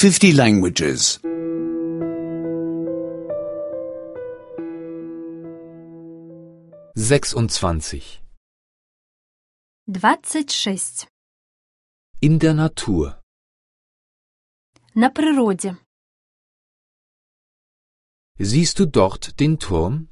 50 languages. 26. 26. In der Natur. На природе. Siehst du dort den Turm?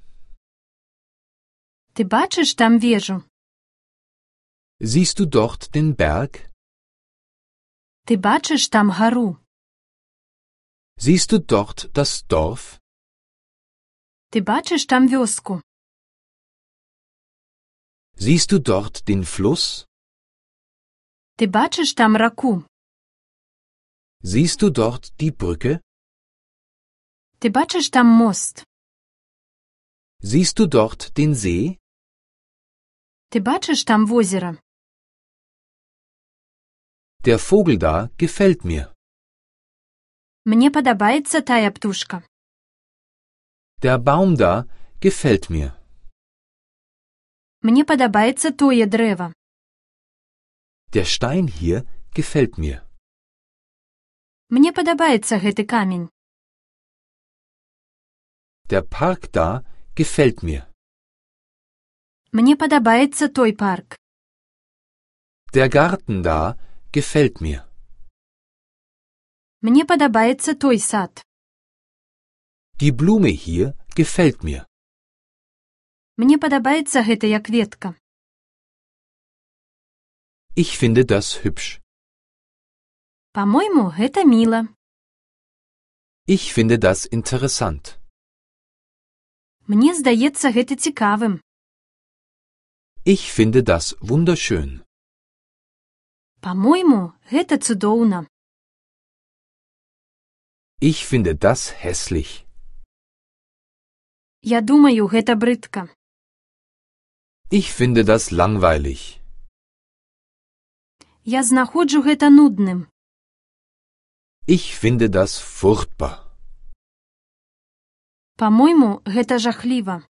Ти бачиш там вежу? Siehst du dort den Berg? Ти бачиш там гору? Siehst du dort das Dorf? Ти бачиш там вёску? Siehst du dort den Fluss? Ти бачиш там раку? Siehst du dort die Brücke? Ти бачиш там мост? Siehst du dort den See? Ти бачиш там возера? Der Vogel da gefällt mir. Мне падабаецца тая птушка. Der Baum da gefällt mir. Мне падабаецца тое дрэва. Der Stein hier gefällt mir. Мне падабаецца гэты камень. Der Park da gefällt mir. Мне падабаецца той парк. Der Garten da gefällt mir. Мне падабаецца той сад. Die Blume hier gefällt mir. Мне падабаецца гэтая кветка. Ich finde das hübsch. Па-мойму, гэта міла. Ich finde das interessant. Мне здаецца гэта цікавым. Ich finde das wunderschön. Па-мойму, гэта цудоўна. Ich finde das hässlich. Я думаю, гэта брыдка. Ich finde das langweilig. Я знаходжу гэта нудным. Ich finde das furchtbar. Па-мойму, гэта жахліва.